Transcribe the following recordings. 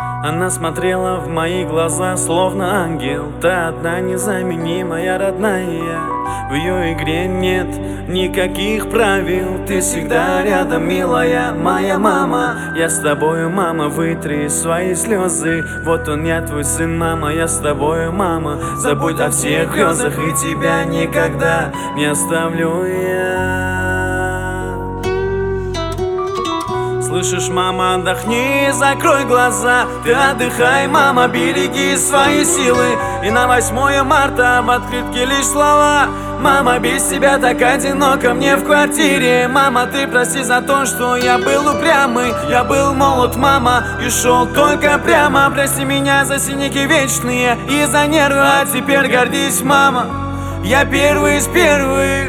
Она смотрела в мои глаза, словно ангел. Ты одна незаменимая, родная. В ее игре нет никаких правил. Ты всегда рядом, милая моя мама. Я с тобою, мама, вытри свои слезы. Вот он, я твой сын, мама, я с тобою, мама. Забудь о всех грезах, и тебя никогда не оставлю я. Слышишь, мама, отдохни, закрой глаза. Ты отдыхай, мама, береги свои силы. И на 8 марта в открытке лишь слова: мама, без тебя так одиноко мне в квартире. Мама, ты прости за то, что я был упрямый. Я был молод, мама, и шел только прямо. Прости меня за синяки вечные и за нервы. А теперь гордись, мама, я первый из первых.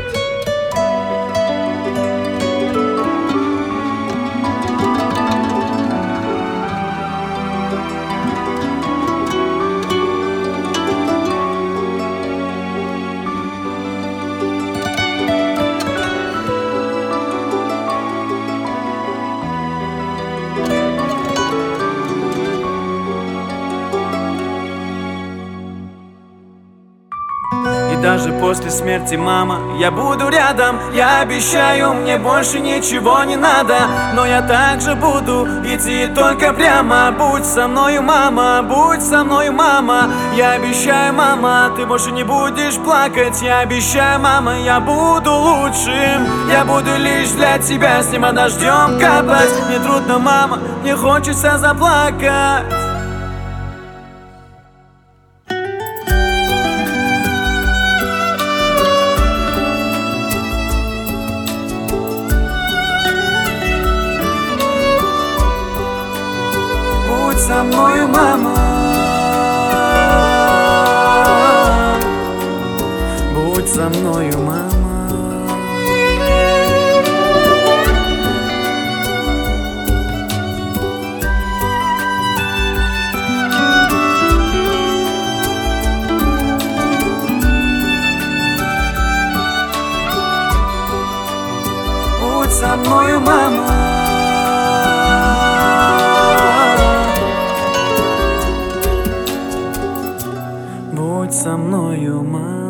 И даже после смерти, мама, я буду рядом. Я обещаю, мне больше ничего не надо. Но я также буду идти только прямо. Будь со мною, мама, будь со мною, мама. Я обещаю, мама, ты больше не будешь плакать. Я обещаю, мама, я буду лучшим. Я буду лишь для тебя с неба дождем капать. Мне трудно, мама, мне хочется заплакать. Будь со мною, мама, будь со мною, мама. Будь со мною, мама. Будь со мною, мама.